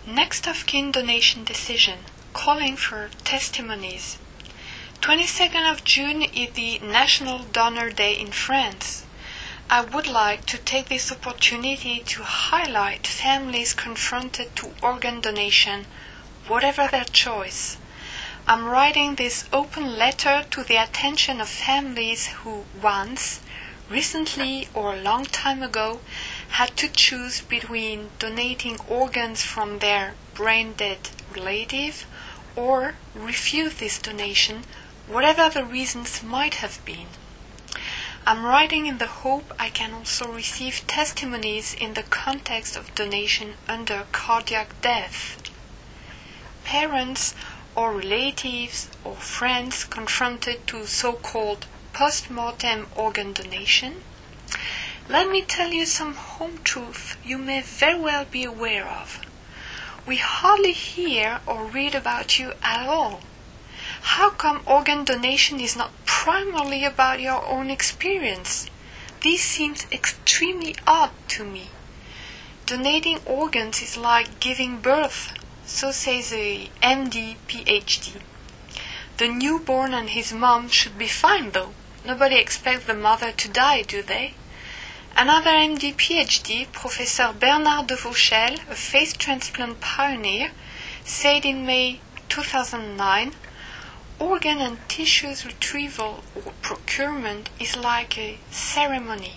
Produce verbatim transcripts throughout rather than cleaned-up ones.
Next of kin donation decision, calling for testimonies. twenty-second of June is the National Donor Day in France. I would like to take this opportunity to highlight families confronted to organ donation, whatever their choice. I'm writing this open letter to the attention of families who once, recently or a long time ago, had to choose between donating organs from their brain-dead relative or refuse this donation, whatever the reasons might have been. I'm writing in the hope I can also receive testimonies in the context of donation under cardiac death. Parents or relatives or friends confronted to so-called post-mortem organ donation, let me tell you some home truth you may very well be aware of. We hardly hear or read about you at all. How come organ donation is not primarily about your own experience? This seems extremely odd to me. Donating organs is like giving birth, so says a M D P H D. The newborn and his mom should be fine though. Nobody expects the mother to die, do they? Another M D P H D, Professor Bernard de Vauchel, a face transplant pioneer, said in May two thousand nine, organ and tissues retrieval or procurement is like a ceremony.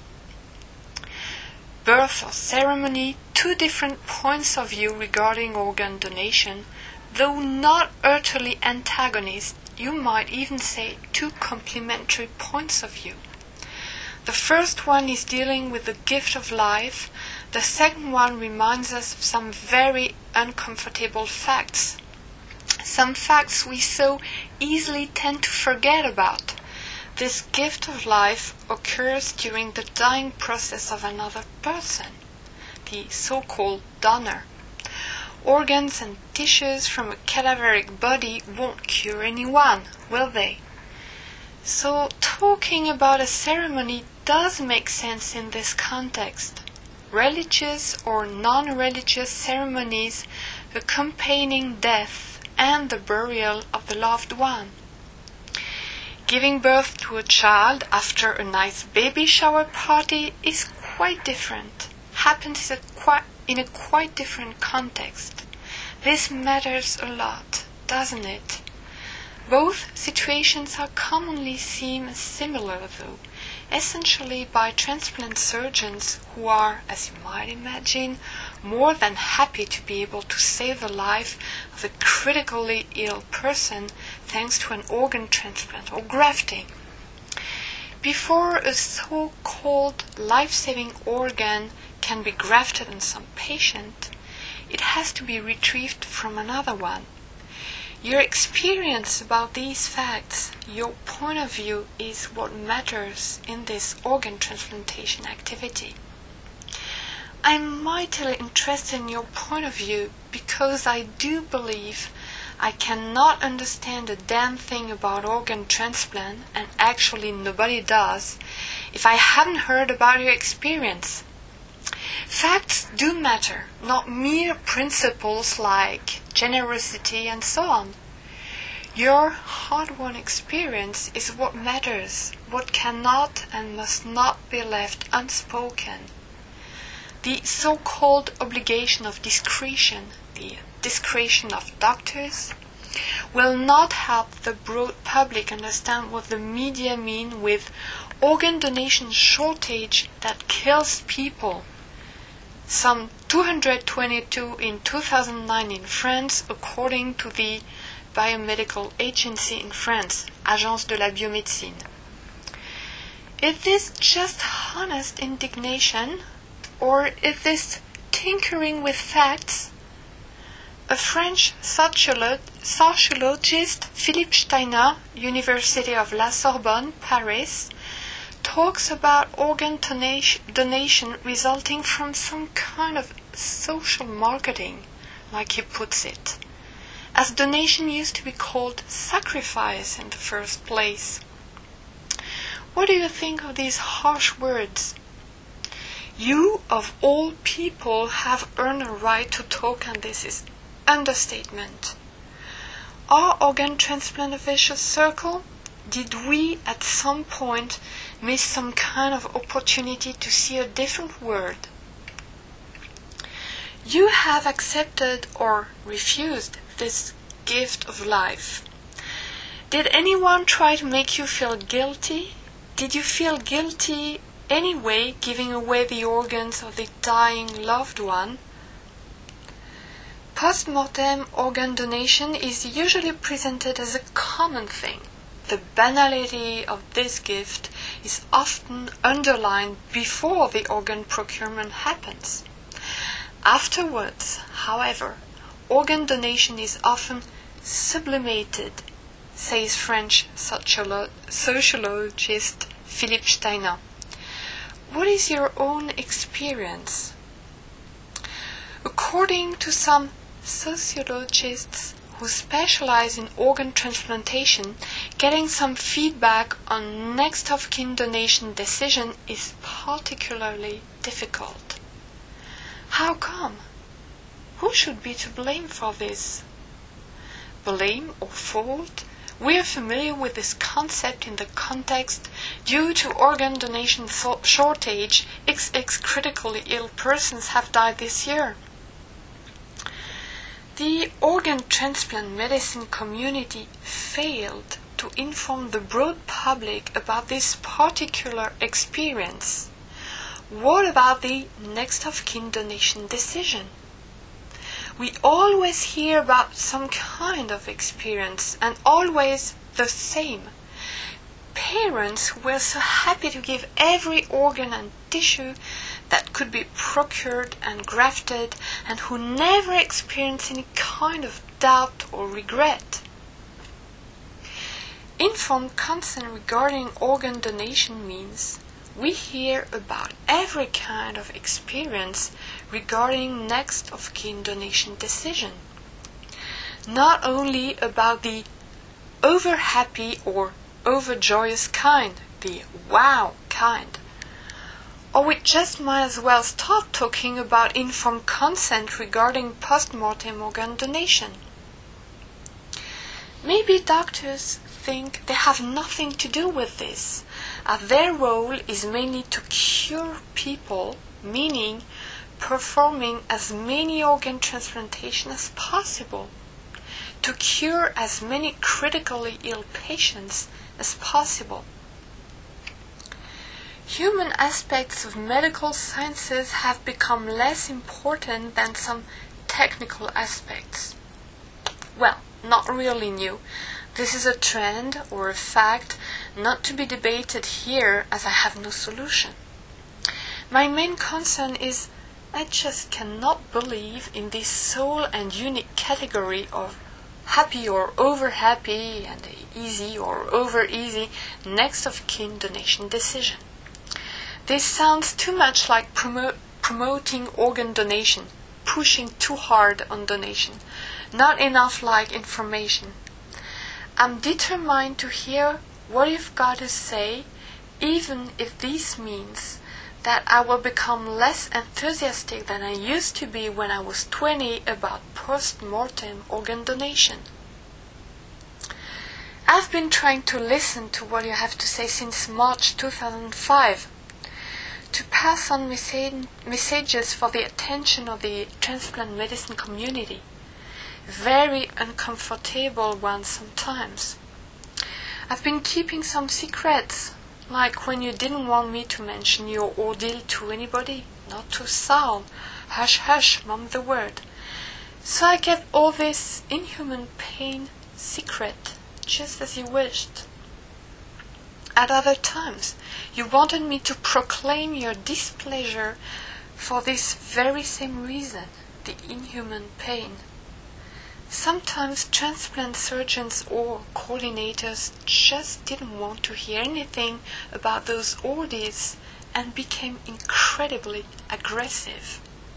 Birth or ceremony, two different points of view regarding organ donation, though not utterly antagonist, you might even say two complementary points of view. The first one is dealing with the gift of life, the second one reminds us of some very uncomfortable facts. Some facts we so easily tend to forget about. This gift of life occurs during the dying process of another person, the so-called donor. Organs and tissues from a cadaveric body won't cure anyone, will they? So talking about a ceremony does make sense in this context. Religious or non-religious ceremonies accompanying death and the burial of the loved one. Giving birth to a child after a nice baby shower party is quite different, happens in a quite, in a quite different context. This matters a lot, doesn't it? Both situations are commonly seen as similar, though, essentially by transplant surgeons who are, as you might imagine, more than happy to be able to save the life of a critically ill person thanks to an organ transplant or grafting. Before a so-called life-saving organ can be grafted on some patient, it has to be retrieved from another one. Your experience about these facts, your point of view, is what matters in this organ transplantation activity. I'm mightily interested in your point of view because I do believe I cannot understand a damn thing about organ transplant, and actually nobody does, if I haven't heard about your experience. Facts do matter, not mere principles like generosity and so on. Your hard-won experience is what matters, what cannot and must not be left unspoken. The so-called obligation of discretion, the discretion of doctors, will not help the broad public understand what the media mean with organ donation shortage that kills people. Some two hundred twenty-two in two thousand nine in France, according to the biomedical agency in France, Agence de la Biomédecine. Is this just honest indignation, or is this tinkering with facts? A French sociolo- sociologist, Philippe Steiner, University of La Sorbonne, Paris, talks about organ donation resulting from some kind of social marketing, like he puts it, as donation used to be called sacrifice in the first place. What do you think of these harsh words? You, of all people, have earned a right to talk on this understatement. Our organ transplant a vicious circle? Did we at some point miss some kind of opportunity to see a different world? You have accepted or refused this gift of life. Did anyone try to make you feel guilty? Did you feel guilty anyway giving away the organs of the dying loved one? Post-mortem organ donation is usually presented as a common thing. The banality of this gift is often underlined before the organ procurement happens. Afterwards, however, organ donation is often sublimated, says French sociolo- sociologist Philippe Steiner. What is your own experience? According to some sociologists who specialize in organ transplantation, getting some feedback on next of kin donation decision is particularly difficult. How come? Who should be to blame for this? Blame or fault? We are familiar with this concept in the context due to organ donation so- shortage, X X critically ill persons have died this year. The organ transplant medicine community failed to inform the broad public about this particular experience. What about the next of kin donation decision? We always hear about some kind of experience, and always the same. Parents were so happy to give every organ and tissue that could be procured and grafted, and who never experienced any kind of doubt or regret. Informed consent regarding organ donation means we hear about every kind of experience regarding next of kin donation decision. Not only about the over-happy or over-joyous kind, the wow kind. Or we just might as well start talking about informed consent regarding post-mortem organ donation. Maybe doctors think they have nothing to do with this, as their role is mainly to cure people, meaning performing as many organ transplantations as possible, to cure as many critically ill patients as possible. Human aspects of medical sciences have become less important than some technical aspects. Well, not really new. This is a trend or a fact not to be debated here, as I have no solution. My main concern is I just cannot believe in this sole and unique category of happy or over happy and easy or over easy next of kin donation decision. This sounds too much like promo- promoting organ donation, pushing too hard on donation, not enough like information. I'm determined to hear what you've got to say, even if this means that I will become less enthusiastic than I used to be when I was twenty about post-mortem organ donation. I've been trying to listen to what you have to say since March two thousand five, to pass on messa- messages for the attention of the transplant medicine community. Very uncomfortable ones sometimes. I've been keeping some secrets, like when you didn't want me to mention your ordeal to anybody, not to Saul. Hush, hush, mum the word. So I kept all this inhuman pain secret, just as you wished. At other times, you wanted me to proclaim your displeasure for this very same reason, the inhuman pain. Sometimes transplant surgeons or coordinators just didn't want to hear anything about those ordeals and became incredibly aggressive.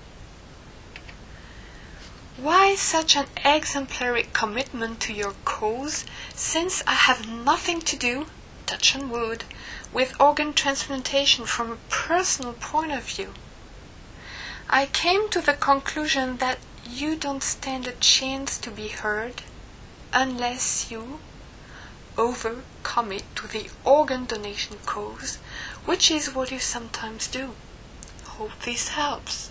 Why such an exemplary commitment to your cause, since I have nothing to do, touch on wood, with organ transplantation from a personal point of view? I came to the conclusion that you don't stand a chance to be heard unless you overcommit to the organ donation cause, which is what you sometimes do. Hope this helps.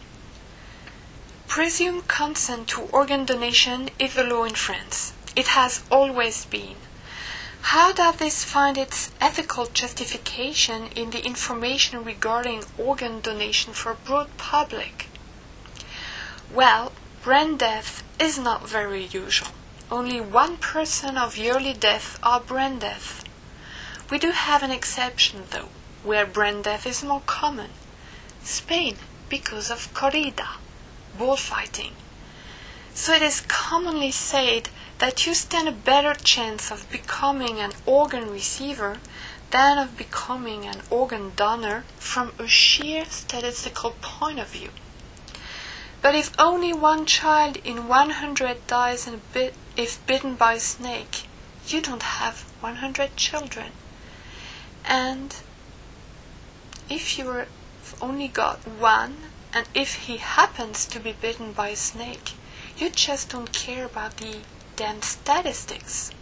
Presumed consent to organ donation is the law in France. It has always been. How does this find its ethical justification in the information regarding organ donation for broad public? Well, brain death is not very usual. Only one percent of yearly deaths are brain death. We do have an exception, though, where brain death is more common. Spain, because of corrida, bullfighting. So it is commonly said that you stand a better chance of becoming an organ receiver than of becoming an organ donor from a sheer statistical point of view. But if only one child in one hundred dies in a bit if bitten by a snake, you don't have one hundred children. And if you've only got one, and if he happens to be bitten by a snake, you just don't care about the damn statistics.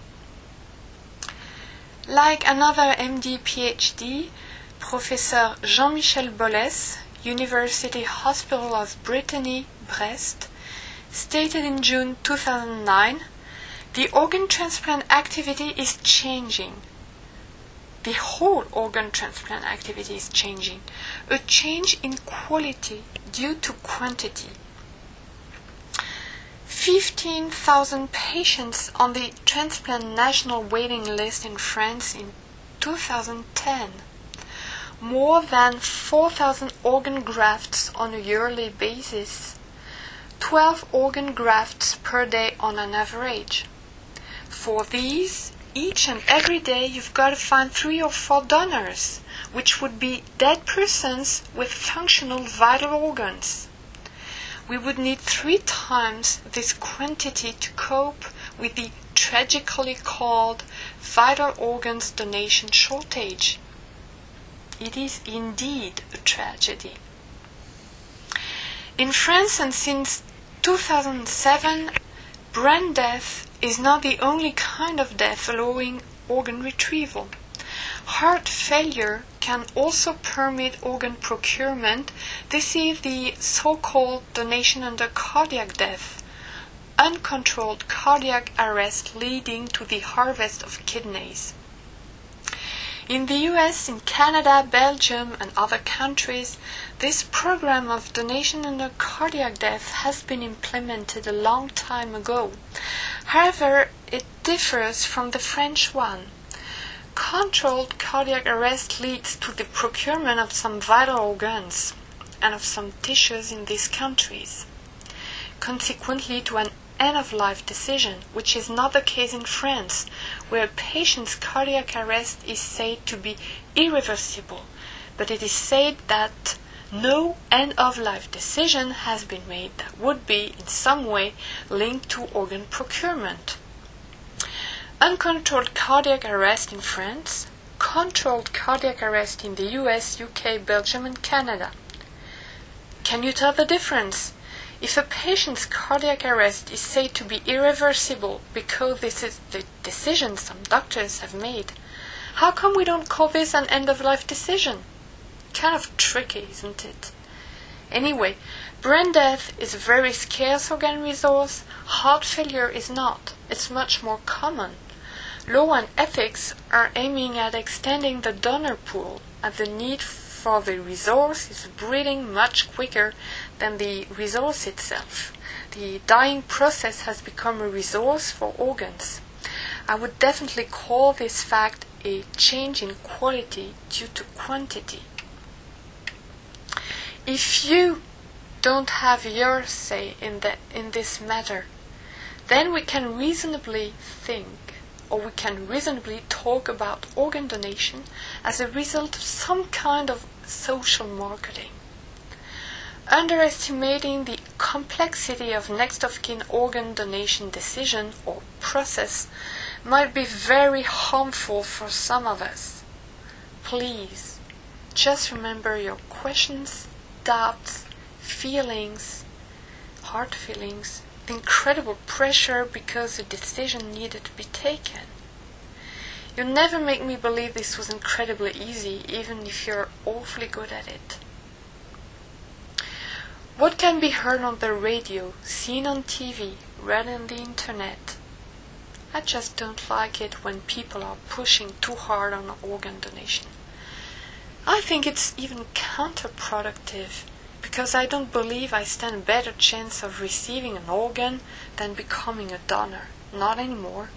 Like another M D PhD, Professor Jean-Michel Bollès, University Hospital of Brittany, Brest, stated in June two thousand nine, the organ transplant activity is changing. The whole organ transplant activity is changing. A change in quality due to quantity. fifteen thousand patients on the transplant national waiting list in France in two thousand ten. More than four thousand organ grafts on a yearly basis. twelve organ grafts per day on an average. For these, each and every day you've got to find three or four donors, which would be dead persons with functional vital organs. We would need three times this quantity to cope with the tragically called vital organs donation shortage. It is indeed a tragedy. In France, and since two thousand seven, brain death is not the only kind of death allowing organ retrieval. Heart failure can also permit organ procurement. This is the so-called donation under cardiac death, uncontrolled cardiac arrest leading to the harvest of kidneys. In the U S, in Canada, Belgium, and other countries, this program of donation under cardiac death has been implemented a long time ago. However, it differs from the French one. Controlled cardiac arrest leads to the procurement of some vital organs and of some tissues in these countries, consequently to an end-of-life decision, which is not the case in France, where a patient's cardiac arrest is said to be irreversible, but it is said that no end-of-life decision has been made that would be in some way linked to organ procurement. Uncontrolled cardiac arrest in France, controlled cardiac arrest in the U S, U K, Belgium, and Canada. Can you tell the difference? If a patient's cardiac arrest is said to be irreversible because this is the decision some doctors have made, how come we don't call this an end-of-life decision? Kind of tricky, isn't it? Anyway, brain death is a very scarce organ resource. Heart failure is not. It's much more common. Law and ethics are aiming at extending the donor pool, as the need for the resource is breeding much quicker than the resource itself. The dying process has become a resource for organs. I would definitely call this fact a change in quality due to quantity. If you don't have your say in, the, in this matter, then we can reasonably think, or we can reasonably talk about organ donation as a result of some kind of social marketing. Underestimating the complexity of next-of-kin organ donation decision or process might be very harmful for some of us. Please, just remember your questions, doubts, feelings. hard feelings, the incredible pressure because a decision needed to be taken. You never make me believe this was incredibly easy, even if you're awfully good at it. What can be heard on the radio, seen on T V, read on the internet? I just don't like it when people are pushing too hard on organ donation. I think it's even counterproductive, because I don't believe I stand a better chance of receiving an organ than becoming a donor. Not anymore.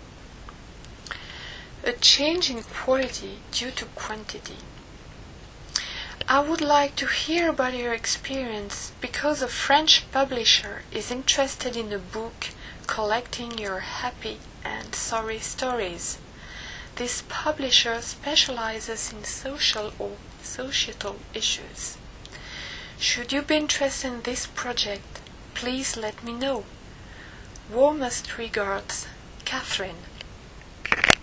A change in quality due to quantity. I would like to hear about your experience because a French publisher is interested in a book collecting your happy and sorry stories. This publisher specializes in social or societal issues. Should you be interested in this project, please let me know. Warmest regards, Catherine.